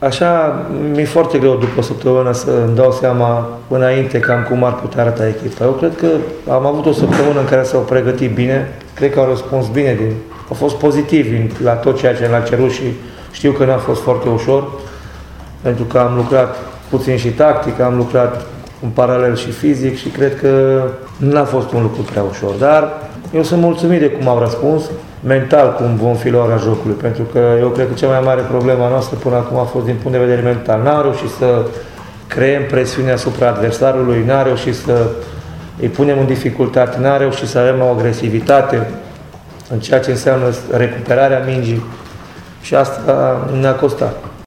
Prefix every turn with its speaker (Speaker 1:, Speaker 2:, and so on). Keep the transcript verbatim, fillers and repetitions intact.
Speaker 1: Așa, mi-e foarte greu după o săptămână să îmi dau seama înainte cam cum ar putea arăta echipa. Eu cred că am avut o săptămână în care s-au pregătit bine, cred că au răspuns bine, din, au fost pozitivi la tot ceea ce l-a cerut și știu că n-a fost foarte ușor, pentru că am lucrat puțin și tactic, am lucrat în paralel și fizic și cred că nu a fost un lucru prea ușor, dar eu sunt mulțumit de cum au răspuns, mental cum vom fi la ora jocului, pentru că eu cred că cea mai mare problemă noastră până acum a fost din punct de vedere mental. N-am reușit să creăm presiune asupra adversarului, n-am reușit să îi punem în dificultate, n-am reușit să avem o agresivitate în ceea ce înseamnă recuperarea mingii și asta ne-a costat.